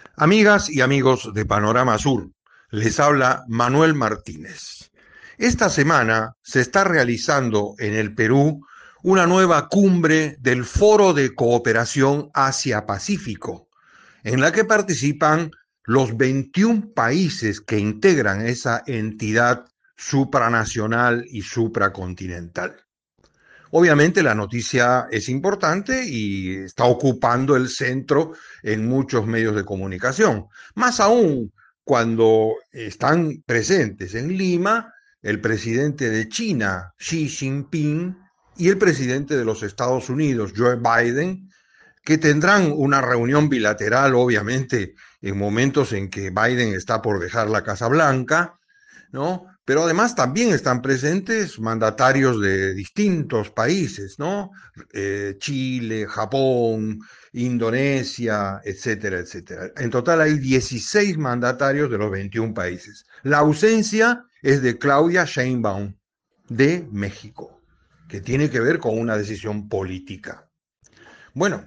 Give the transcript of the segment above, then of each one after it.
Amigas y amigos de Panorama Sur, les habla Manuel Martínez. Esta semana se está realizando en el Perú una nueva cumbre del Foro de Cooperación Asia-Pacífico, en la que participan los 21 países que integran esa entidad supranacional y supracontinental. Obviamente la noticia es importante y está ocupando el centro en muchos medios de comunicación, más aún cuando están presentes en Lima el presidente de China, Xi Jinping, y el presidente de los Estados Unidos, Joe Biden, que tendrán una reunión bilateral, obviamente, en momentos en que Biden está por dejar la Casa Blanca, ¿no? Pero además también están presentes mandatarios de distintos países, ¿no? Chile, Japón, Indonesia, etcétera, etcétera. En total hay 16 mandatarios de los 21 países. La ausencia es de Claudia Sheinbaum, de México, que tiene que ver con una decisión política. Bueno,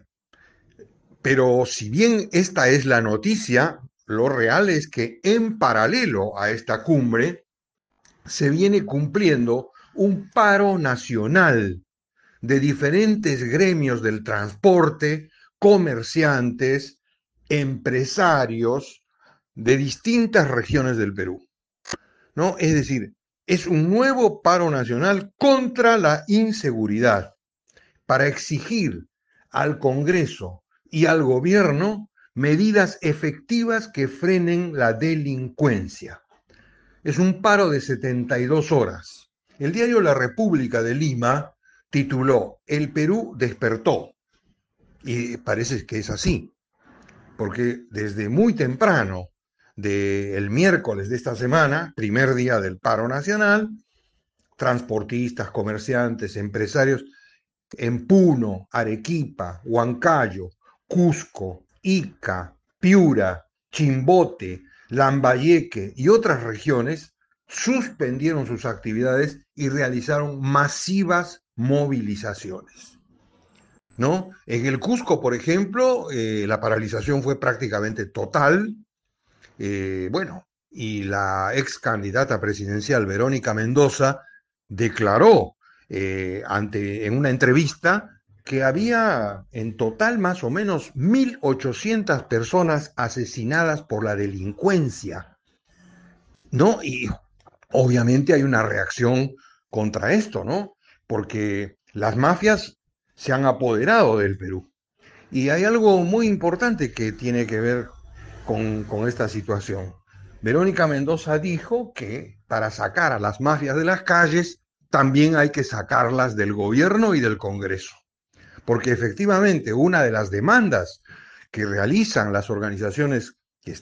pero si bien esta es la noticia, lo real es que en paralelo a esta cumbre, se viene cumpliendo un paro nacional de diferentes gremios del transporte, comerciantes, empresarios de distintas regiones del Perú, ¿no? Es decir, es un nuevo paro nacional contra la inseguridad para exigir al Congreso y al gobierno medidas efectivas que frenen la delincuencia. Es un paro de 72 horas. El diario La República de Lima tituló El Perú despertó. Y parece que es así, porque desde muy temprano del miércoles de esta semana, primer día del paro nacional, transportistas, comerciantes, empresarios en Puno, Arequipa, Huancayo, Cusco, Ica, Piura, Chimbote, Lambayeque y otras regiones suspendieron sus actividades y realizaron masivas movilizaciones, ¿no? En el Cusco, por ejemplo, la paralización fue prácticamente total. Bueno, y la ex candidata presidencial Verónica Mendoza declaró en una entrevista que había en total más o menos 1.800 personas asesinadas por la delincuencia, ¿no? Y obviamente hay una reacción contra esto, ¿no? Porque las mafias se han apoderado del Perú. Y hay algo muy importante que tiene que ver con esta situación. Verónica Mendoza dijo que para sacar a las mafias de las calles también hay que sacarlas del gobierno y del Congreso. Porque efectivamente una de las demandas que realizan las organizaciones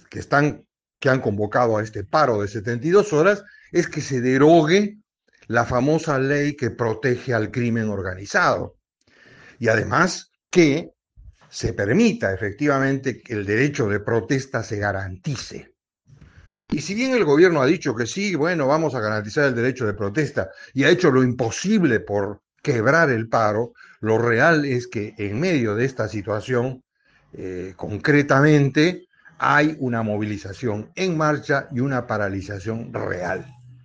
que han convocado a este paro de 72 horas es que se derogue la famosa ley que protege al crimen organizado. Y además que se permita efectivamente que el derecho de protesta se garantice. Y si bien el gobierno ha dicho que sí, bueno, vamos a garantizar el derecho de protesta y ha hecho lo imposible por quebrar el paro, lo real es que en medio de esta situación, concretamente, hay una movilización en marcha y una paralización real.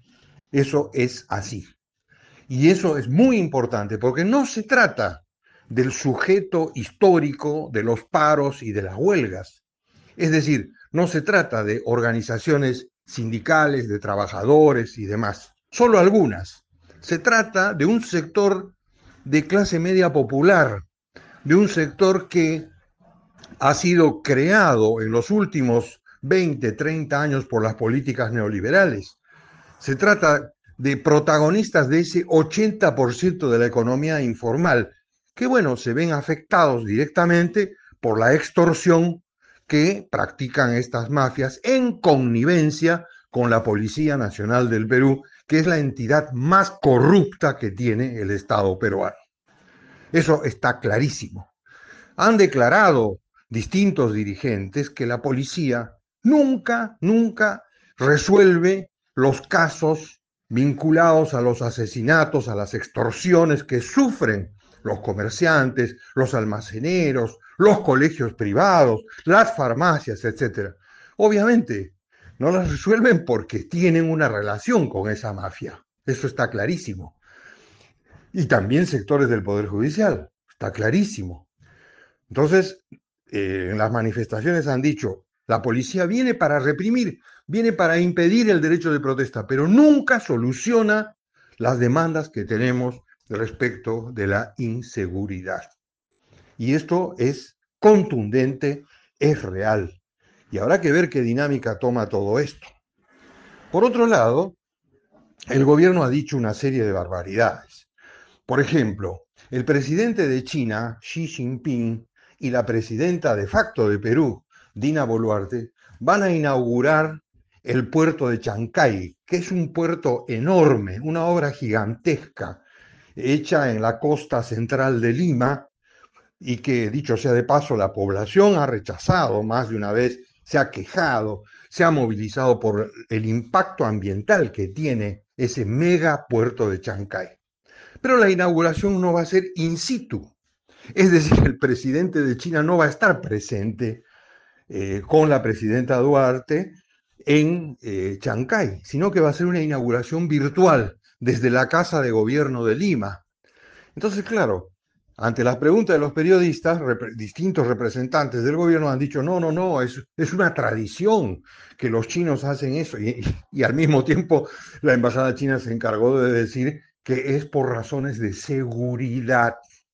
Eso es así. Y eso es muy importante porque no se trata del sujeto histórico de los paros y de las huelgas. Es decir, no se trata de organizaciones sindicales, de trabajadores y demás, solo algunas. Se trata de un sector de clase media popular, de un sector que ha sido creado en los últimos 20, 30 años por las políticas neoliberales. Se trata de protagonistas de ese 80% de la economía informal, que bueno, se ven afectados directamente por la extorsión que practican estas mafias en connivencia con la Policía Nacional del Perú, que es la entidad más corrupta que tiene el Estado peruano. Eso está clarísimo. Han declarado distintos dirigentes que la policía nunca resuelve los casos vinculados a los asesinatos, a las extorsiones que sufren los comerciantes, los almaceneros, los colegios privados, las farmacias, etcétera. Obviamente, no las resuelven porque tienen una relación con esa mafia. Eso está clarísimo. Y también sectores del Poder Judicial. Está clarísimo. Entonces, en las manifestaciones han dicho, la policía viene para reprimir, viene para impedir el derecho de protesta, pero nunca soluciona las demandas que tenemos respecto de la inseguridad. Y esto es contundente, es real. Y habrá que ver qué dinámica toma todo esto. Por otro lado, el gobierno ha dicho una serie de barbaridades. Por ejemplo, el presidente de China, Xi Jinping, y la presidenta de facto de Perú, Dina Boluarte, van a inaugurar el puerto de Chancay, que es un puerto enorme, una obra gigantesca, hecha en la costa central de Lima, y que, dicho sea de paso, la población ha rechazado más de una vez, se ha quejado, se ha movilizado por el impacto ambiental que tiene ese mega puerto de Chancay. Pero la inauguración no va a ser in situ, es decir, el presidente de China no va a estar presente con la presidenta Duarte en Chancay, sino que va a ser una inauguración virtual desde la Casa de Gobierno de Lima. Entonces, claro, ante las preguntas de los periodistas, distintos representantes del gobierno han dicho, no, no, no, es una tradición que los chinos hacen eso. Y al mismo tiempo la embajada china se encargó de decir que es por razones de seguridad.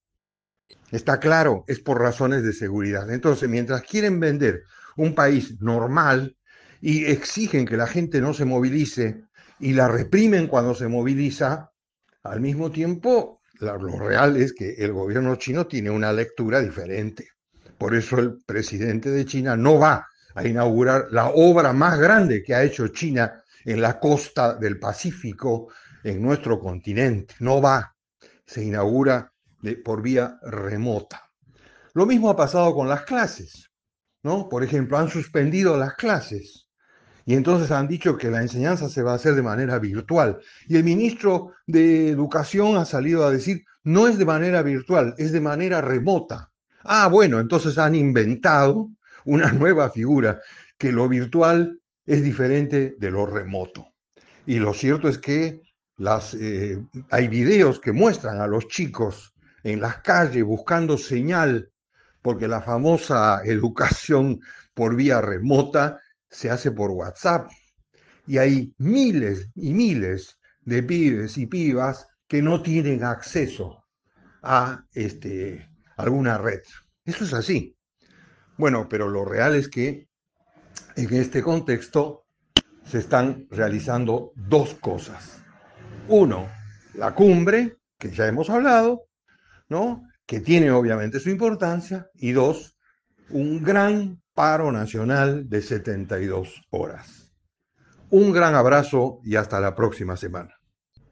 Está claro, es por razones de seguridad. Entonces, mientras quieren vender un país normal y exigen que la gente no se movilice y la reprimen cuando se moviliza, al mismo tiempo, lo real es que el gobierno chino tiene una lectura diferente. Por eso el presidente de China no va a inaugurar la obra más grande que ha hecho China en la costa del Pacífico, en nuestro continente. No va. Se inaugura por vía remota. Lo mismo ha pasado con las clases, ¿no? Por ejemplo, han suspendido las clases y entonces han dicho que la enseñanza se va a hacer de manera virtual. Y el ministro de Educación ha salido a decir, no es de manera virtual, es de manera remota. Ah, bueno, entonces han inventado una nueva figura, que lo virtual es diferente de lo remoto. Y lo cierto es que hay videos que muestran a los chicos en las calles buscando señal, porque la famosa educación por vía remota se hace por WhatsApp. Y hay miles y miles de pibes y pibas que no tienen acceso a alguna red. Eso es así. Bueno, pero lo real es que en este contexto se están realizando dos cosas. Uno, la cumbre, que ya hemos hablado, ¿no? Que tiene obviamente su importancia. Y dos, un gran paro nacional de 72 horas. Un gran abrazo y hasta la próxima semana.